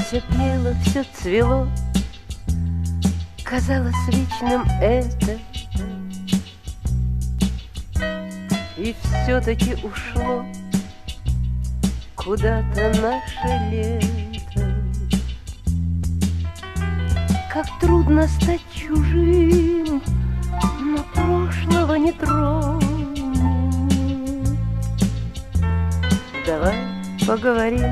Все пело, все цвело, казалось вечным это, и все-таки ушло куда-то наше лето. Как трудно стать чужим, но прошлого не тронуть. Давай поговорим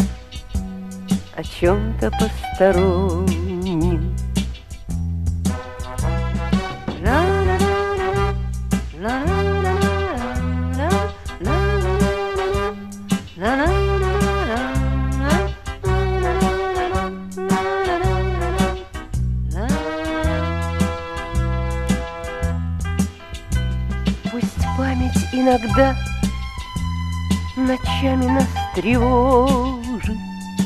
о чем-то постороннем. Пусть память иногда ночами нас тревожит,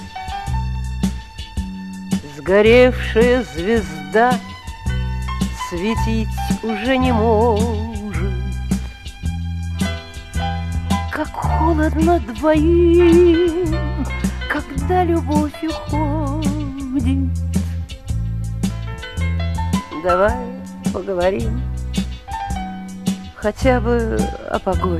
сгоревшая звезда светить уже не может. Как холодно двоим, когда любовь уходит. Давай поговорим хотя бы о погоде.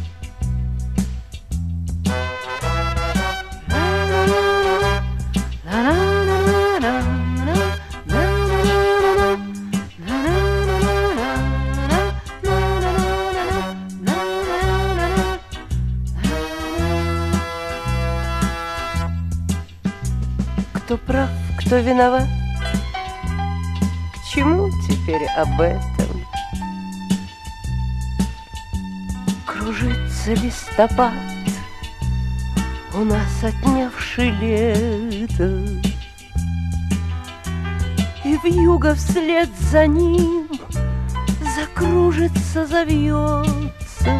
Кто прав, кто виноват? К чему теперь об этом? Кружится листопад, у нас отнявший лето, и вьюга вслед за ним закружится, завьется.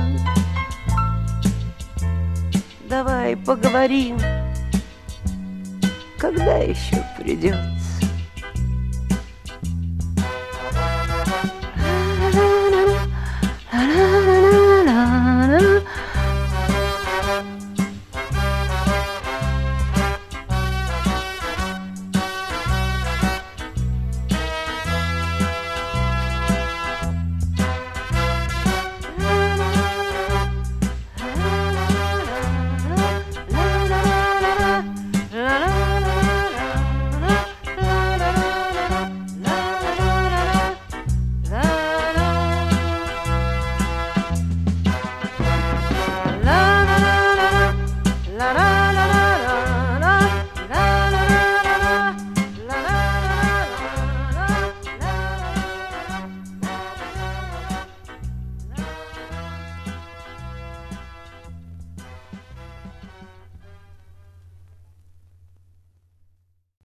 Давай поговорим, когда еще придется.